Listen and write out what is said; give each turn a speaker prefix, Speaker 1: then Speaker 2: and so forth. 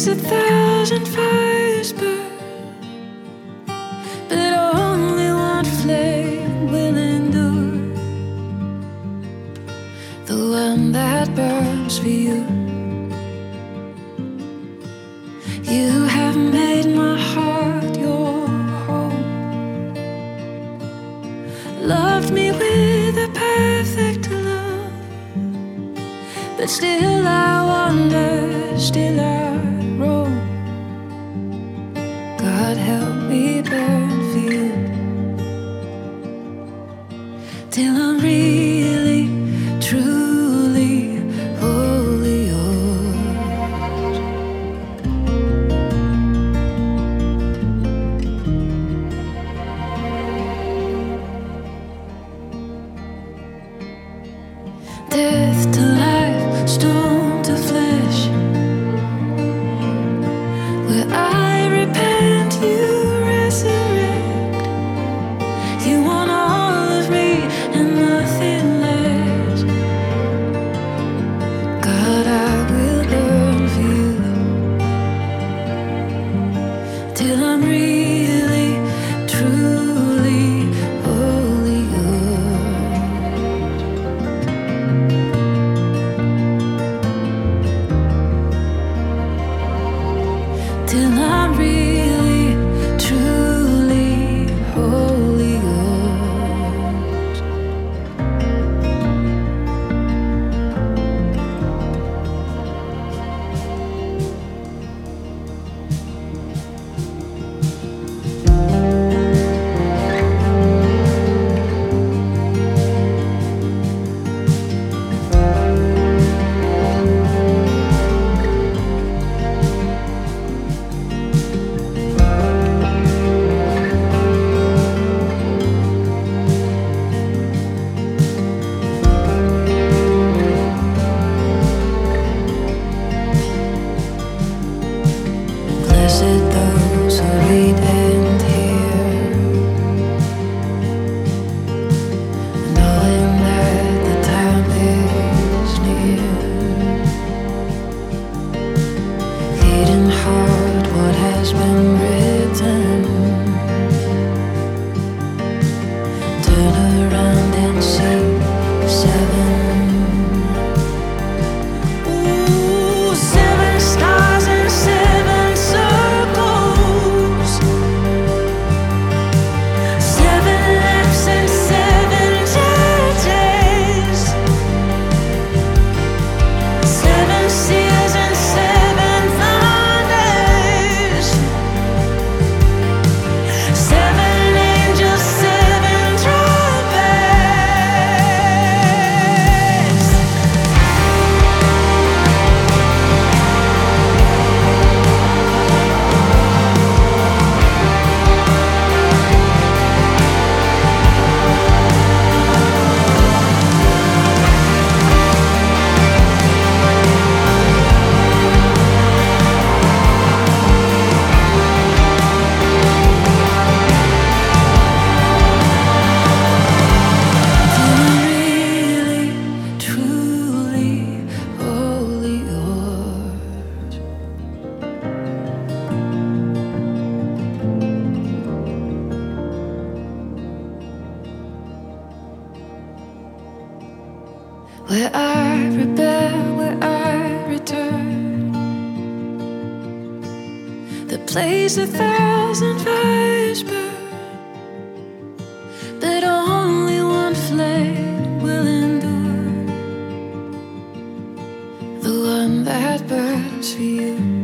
Speaker 1: place 1,000 fires burn, but only one flame will endure, the one that burns for you. You have made my heart your home, loved me with a perfect love, but still I wander, still I roam. God help me burn for you, till I'm really, truly, wholly yours. Death to life, stone to flesh, where I repent, you resurrect. You want all of me and nothing less. God, I will burn for you, till I'm really, truly, wholly yours. Till I'm really, truly, wholly yours. Blessed those who read and hear, knowing that the time is near. Heed in heart what has been written, turn around and see 7. Ooh, 7 stars and 7 circles, 7 lamps and 7 churches, 7 seals and 7 thunders, 7 angels, 7 trumpets. Really, truly, wholly yours. Where I rebel, where I return, the place 1,000 fires burn, but only one flame will endure, the one that burns for you.